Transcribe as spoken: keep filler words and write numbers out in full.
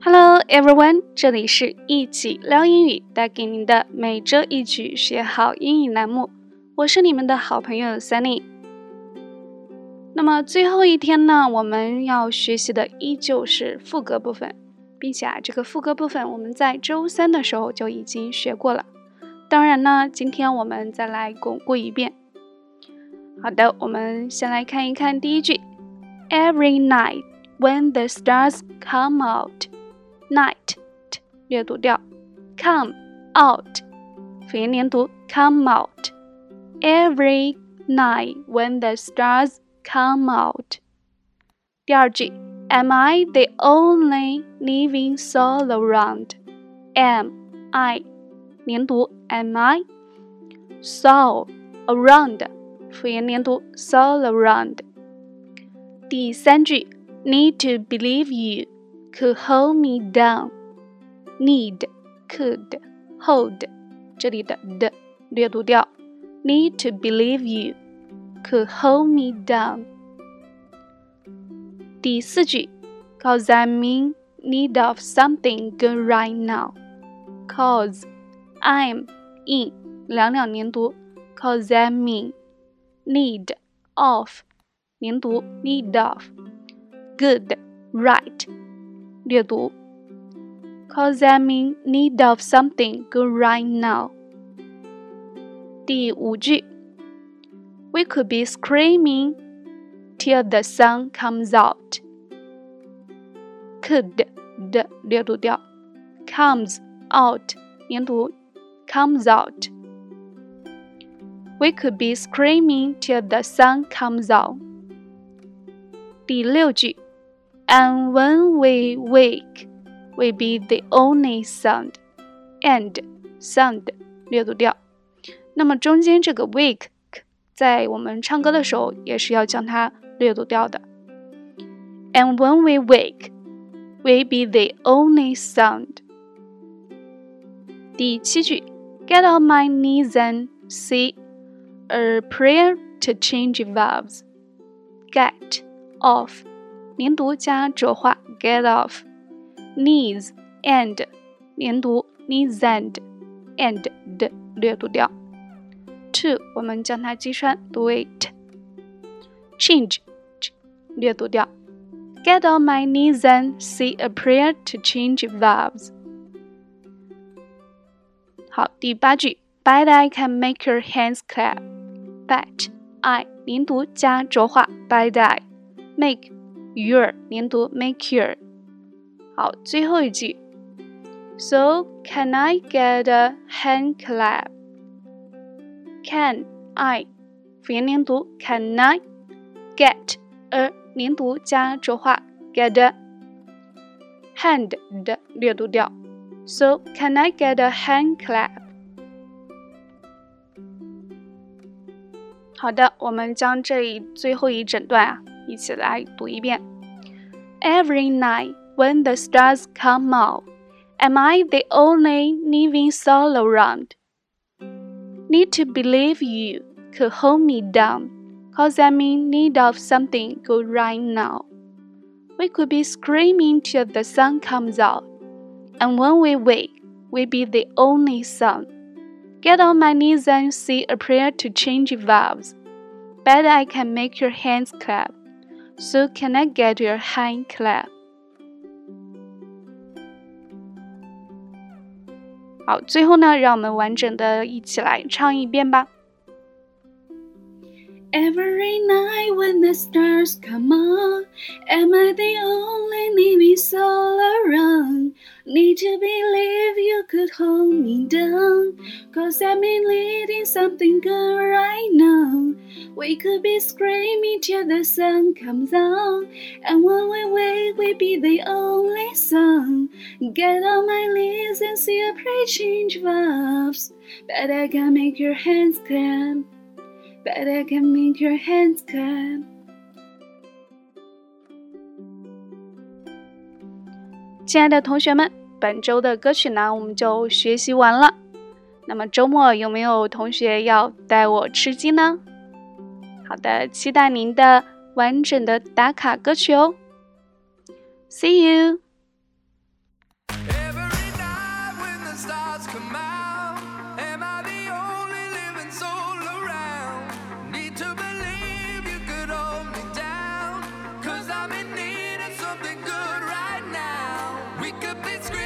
Hello everyone， 这里是一起聊英语，带给您的每周一句学好英语栏目，我是你们的好朋友 Sunny。那么最后一天呢，我们要学习的依旧是副歌部分，并且啊，这个副歌部分我们在周三的时候就已经学过了。当然呢，今天我们再来巩固一遍。好的，我们先来看一看第一句 Every night when the stars come out Night 略读掉 Come out 辅音连读 Come out Every night when the stars come out 第二句 Am I the only living soul around Am I 连读 Am I Soul around 辅音连读 Soul around 第三句 Need to believe you could hold me down Need could hold 这里的的略读掉 Need to believe you could hold me down 第四句 Cause I'm in need of something good right now Cause I'm in 两两连读 Cause I'm in need of 连读 need of good right 略读 Cause I'm in need of something good right now 第五句 We could be screaming till the sun comes out Could 的略读掉 Comes out 连读 Comes out We could be screaming till the sun comes out 第六句 And when we wake, we be the only sound. And sound 略读掉。那么中间这个 wake 在我们唱歌的时候也是要将它略读掉的。And when we wake, we be the only sound. 第七句 Get on my knees and say a prayer to change verbs. Get off连读加浊化 get off knees and 连读 knees and and 的略读掉 to 我们将它击穿读为 t change 略读掉 get on my knees and say a prayer to change verbs 好，第八句 But I can make your hands clap But I 连读加浊化 But I make your 连读 make your 好，最后一句 So can I get a hand clap Can I 辅音连读 Can I get a 连读加浊化 get a hand 的略读掉 So can I get a hand clap 好的，我们将这一最后一整段啊一起来读一遍 Every night when the stars come out Am I the only living soul around? Need to believe you could hold me down Cause I'm in need of something good right now We could be screaming till the sun comes out And when we wake, we be the only sound Get on my knees and say a prayer to change verbs Bet I can make your hands clap So can I get your hand clap? 好，最后呢，让我们完整的一起来唱一遍吧。 Every night when the stars come out, am I the only living soul around? Need to believe you could hold me down, cause I'm in needing something good right now. We could be screaming till the sun comes out, and when we wake, we be the only song. Get on my knees and see a pray change verbs, but I can make your hands clap.But I can make your hands clap. 亲爱的同学们，本周的歌曲呢，我们就学习完了。那么周末有没有同学要带我吃鸡呢？好的，期待您的完整的打卡歌曲哦。See you! please scream.